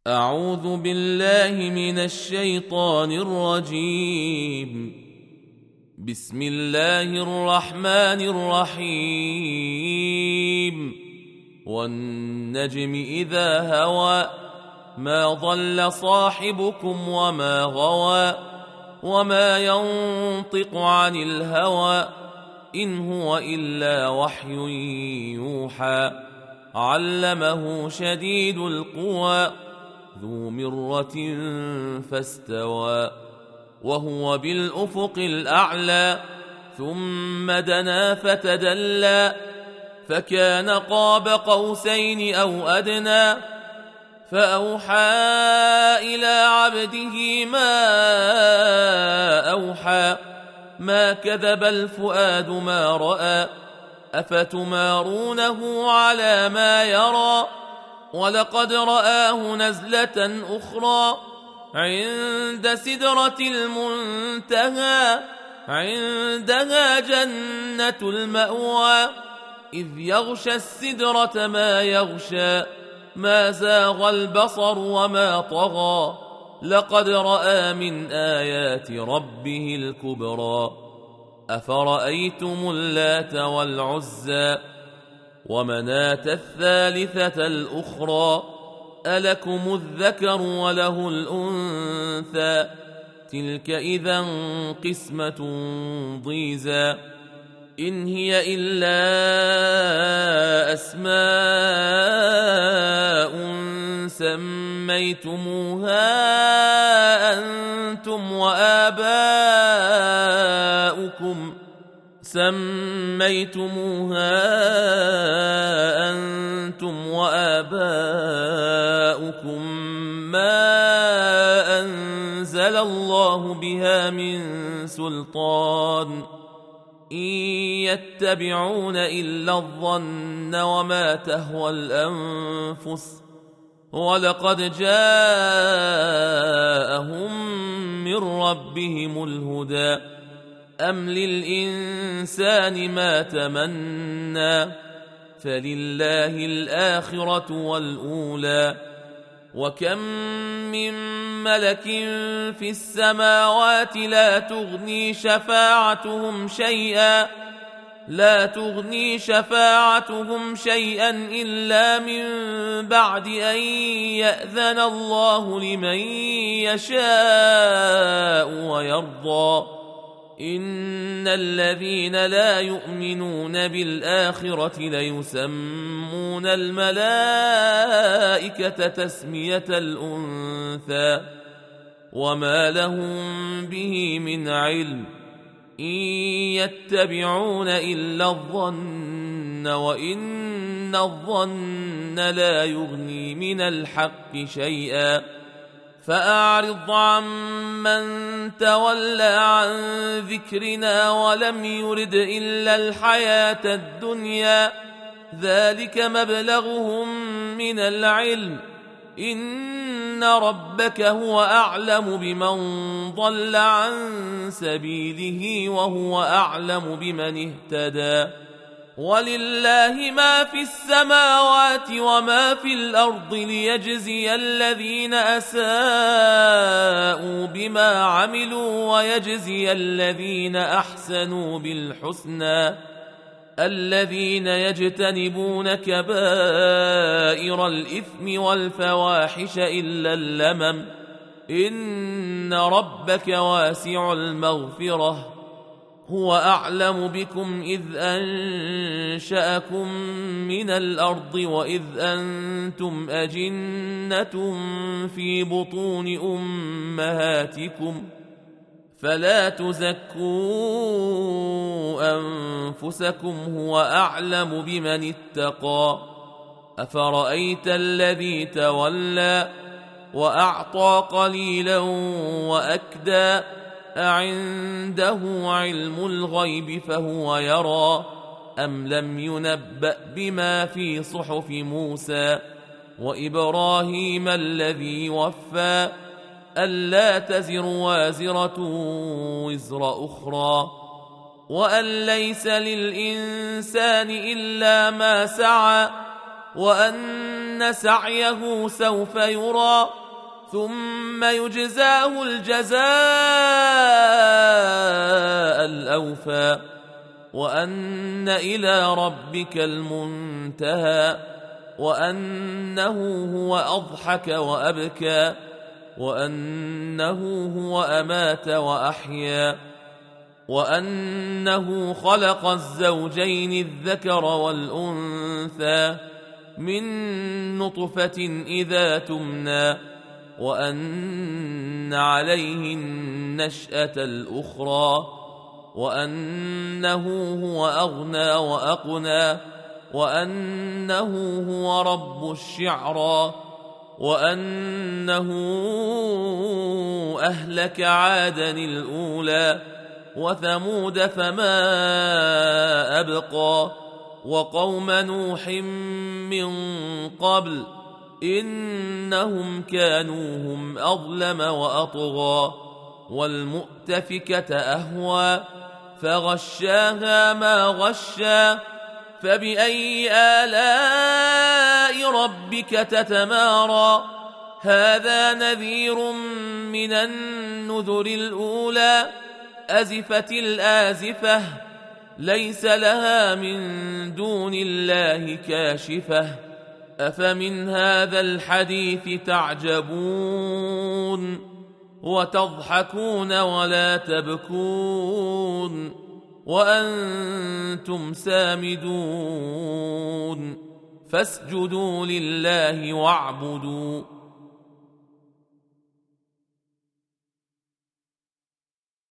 أعوذ بالله من الشيطان الرجيم. بسم الله الرحمن الرحيم. والنجم إذا هوى ما ضل صاحبكم وما غوى وما ينطق عن الهوى إن هو إلا وحي يوحى علمه شديد القوى ذو مرة فاستوى وهو بالأفق الأعلى ثم دنا فتدلى فكان قاب قوسين أو أدنى فأوحى إلى عبده ما أوحى ما كذب الفؤاد ما رأى أفتمارونه على ما يرى ولقد رآه نزلة أخرى عند سدرة المنتهى عندها جنة المأوى إذ يغشى السدرة ما يغشى ما زاغ البصر وما طغى لقد رأى من آيات ربه الكبرى أفرأيتم اللات والعزى ومناة الثالثة الأخرى ألكم الذكر وله الأنثى تلك إذا قسمة ضيزى إن هي إلا أسماء سميتموها أنتم وآباؤكم ما أنزل الله بها من سلطان إن يتبعون إلا الظن وما تهوى الأنفس ولقد جاءهم من ربهم الهدى أم للإنسان ما تمنى فلله الآخرة والأولى وكم من ملك في السماوات لا تغني شفاعتهم شيئا إلا من بعد أن يأذن الله لمن يشاء ويرضى إن الذين لا يؤمنون بالآخرة ليسمون الملائكة تسمية الأنثى وما لهم به من علم إن يتبعون إلا الظن وإن الظن لا يغني من الحق شيئا فأعرض عمن تولى عن ذكرنا ولم يرد إلا الحياة الدنيا ذلك مبلغهم من العلم إن ربك هو أعلم بمن ضل عن سبيله وهو أعلم بمن اهتدى ولله ما في السماوات وما في الأرض ليجزي الذين أساءوا بما عملوا ويجزي الذين أحسنوا بالحسنى الذين يجتنبون كبائر الإثم والفواحش إلا اللمم إن ربك واسع المغفرة هو أعلم بكم إذ أنشأكم من الأرض وإذ أنتم أجنة في بطون أمهاتكم فلا تزكوا أنفسكم هو أعلم بمن اتقى أفرأيت الذي تولى وأعطى قليلا وأكدى أعنده علم الغيب فهو يرى أم لم ينبأ بما في صحف موسى وإبراهيم الذي وفى ألا تزر وازرة وزر أخرى وأن ليس للإنسان إلا ما سعى وأن وأن سعيه سوف يرى ثم يجزاه الجزاء الأوفى وأن إلى ربك المنتهى وأنه هو أضحك وأبكى وأنه هو أمات وأحيا وأنه خلق الزوجين الذكر والأنثى من نطفة إذا تمنى وأن عليه النشأة الأخرى وأنه هو أغنى وأقنى وأنه هو رب الشعرى وأنه أهلك عادا الأولى وثمود فما أبقى وقوم نوح من قبل إنهم كانوا هم أظلم وأطغى والمؤتفكة أهوى فغشاها ما غشا فبأي آلاء ربك تتمارى هذا نذير من النذر الأولى أزفت الآزفة ليس لها من دون الله كاشفة أفمن هذا الحديث تعجبون وتضحكون ولا تبكون وأنتم سامدون فاسجدوا لله واعبدوا